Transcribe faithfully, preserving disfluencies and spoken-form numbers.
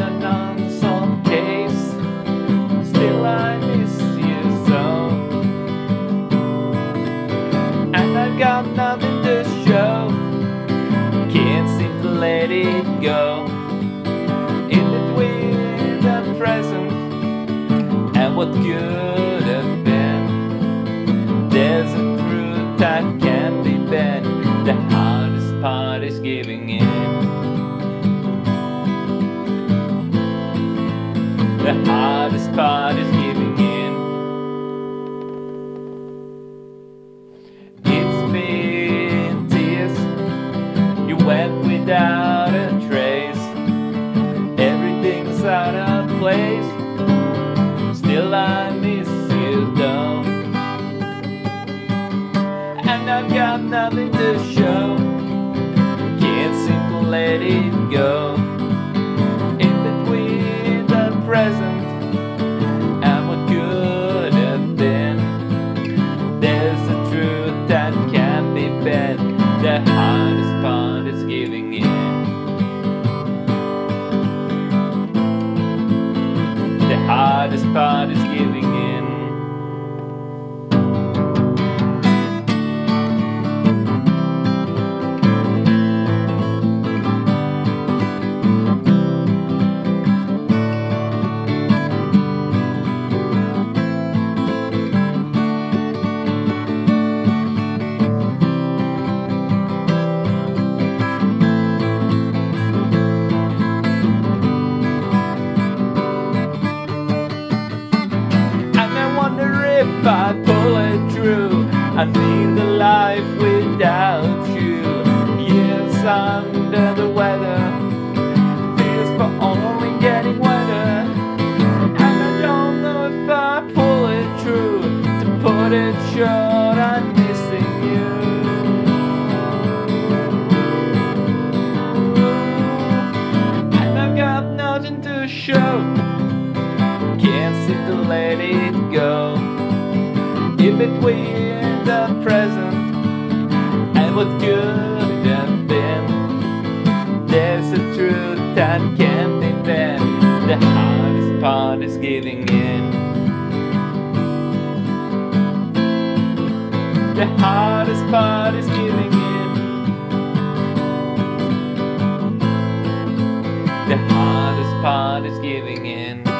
in an unsolved case. Still I miss you so, and I got nothing to show. Can't seem to let it go. In between the present and what could have been, there's a truth that can't be bent. The hardest part is giving in. The hardest part is giving in. It's been tears. You went without a trace. Everything's out of place. Still I miss you though, and I've got nothing to show. Can't seem to let it go. In between the present and what could have been, there's a truth that can't be bent. The hardest part is giving in. The hardest part is giving in. If I pull it through, I need the life without you. Years under the weather, feels for only getting wetter. And I don't know if I pull it through. To put it short, I'm missing you. And I've got nothing to show. Can't seem to let it go. In between the present and what could have been, there's a truth that can't be bent. The hardest part is giving in. The hardest part is giving in. The hardest part is giving in.